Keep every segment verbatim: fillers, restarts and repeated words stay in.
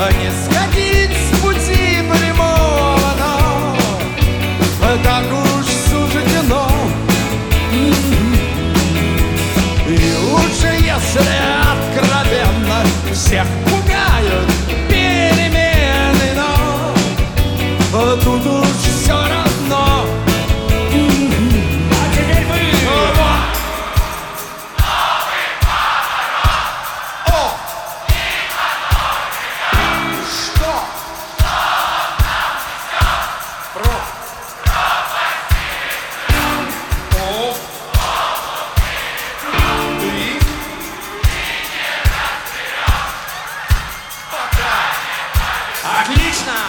не сходить с пути прямого, но так уж суждено. И лучше, если откровенно всех пугают перемены, но тут уж все равно. А теперь вы! О! Что? Про? О! Ты? Отлично!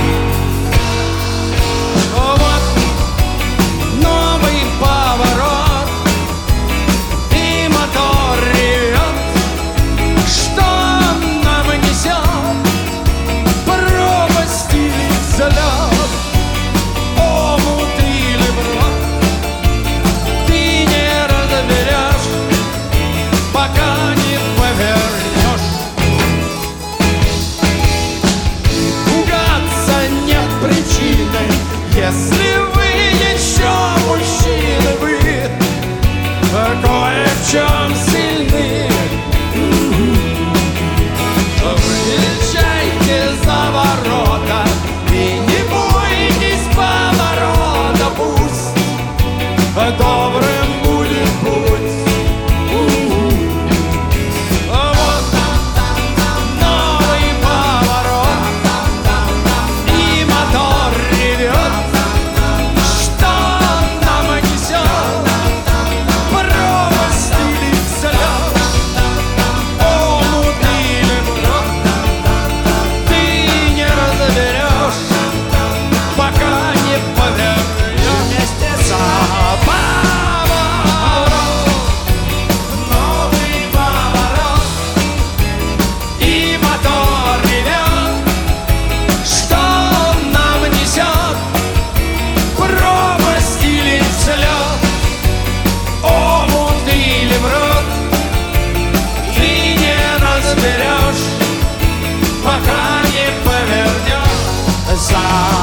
Вот новый поворот, и мотор ревет. Что нам несет? Пропасть или взлет, омут или брод. Ты не разберешь, пока не повернешь. Пугаться нет причины, если вы еще мужчины, вы кое в чем сильны. Выезжайте за ворота и не бойтесь поворота. Пусть добрым будет путь. Вот новый поворот, и мотор ревет. Что нам несет? Пропасть или взлет, омут или брод. Ты не разберешь, пока не повернешь. Вместе за поворот, новый поворот, и мотор ревет. Что нам несет? Пропасть или взлет, омут или брод. Ты не разберешь, пока не повернешь. За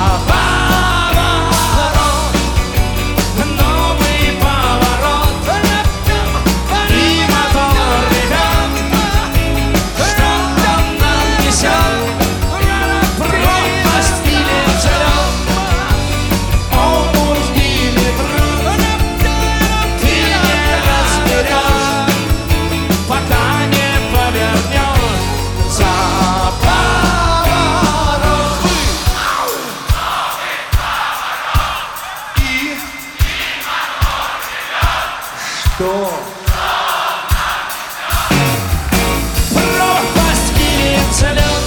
поворот, новый поворот, и мотор ревет. Что нам несет? Пропасть или взлет, омут или брод. Ты не разберешь, пока не повернешь. За поворот. И что? Пропасть или взлет,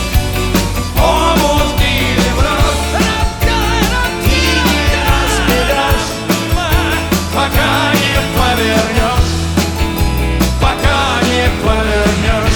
омут или брод. Ты не разберешь, пока не повернешь, пока не повернешь.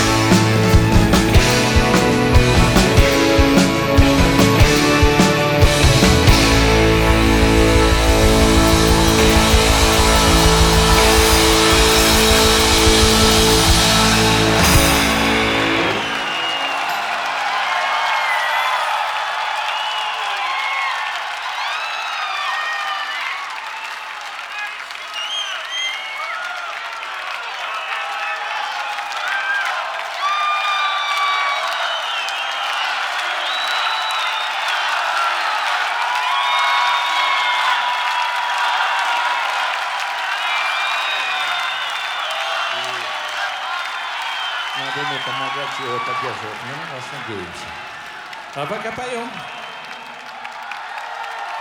Надо ему помогать его поддерживать. Мы на вас надеемся. А пока поем.